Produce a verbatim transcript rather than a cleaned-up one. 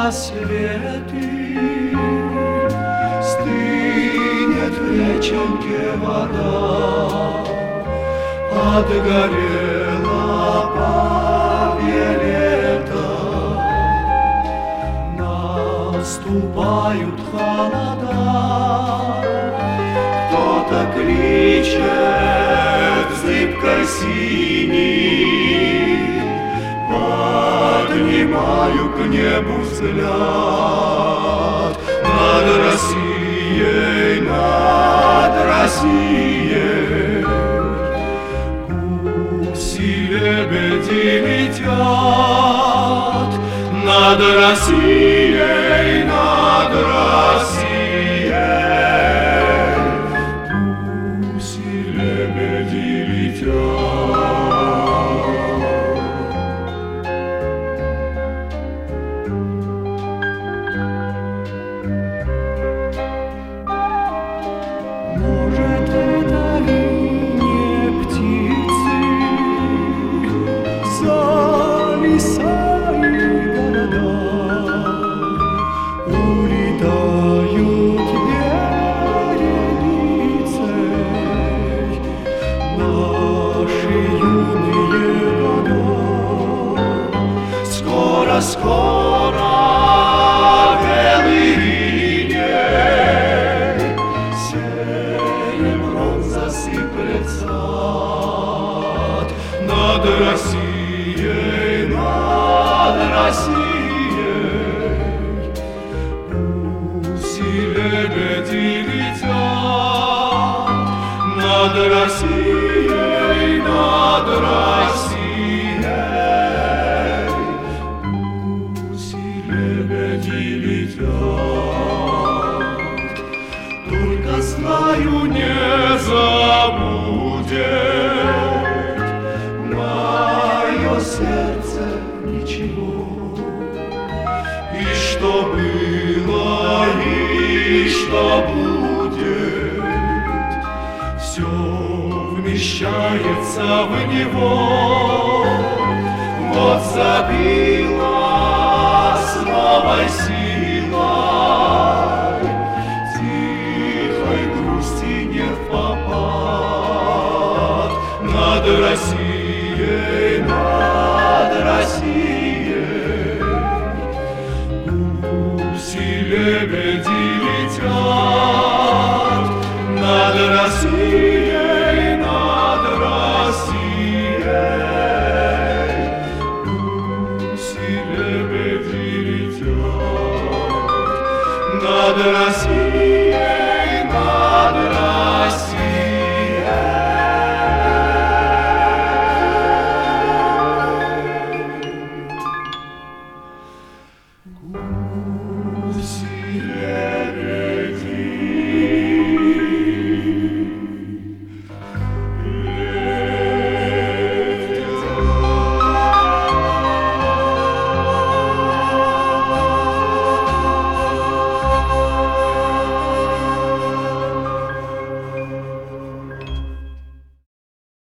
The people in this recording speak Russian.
рассветы, стынет в реченьке вода, отгорела бабье лето. Наступают холода, кто-то кричит зыбкой синей. Поднимаю к небу взгляд над Россией, над Россией. Гуси, лебеди летят над Россией, над Россией. Гуси, лебеди летят. Может, это и не птицы за лесами города улетают вереницей наши юные года. Скоро, скоро белый иней серебром засыплет сад над Россией, над Россией. Гуси, лебеди летят над Россией, над Россией. Гуси, лебеди летят. Только знаю, не забудет мое сердце ничего. И что было, и что будет, все вмещается в него. Вот забила с новой силой, тихой грусти не впопад над Россией, над Россией. Гуси, лебеди летят над Россией, над Россией. Гуси, лебеди летят над Россией.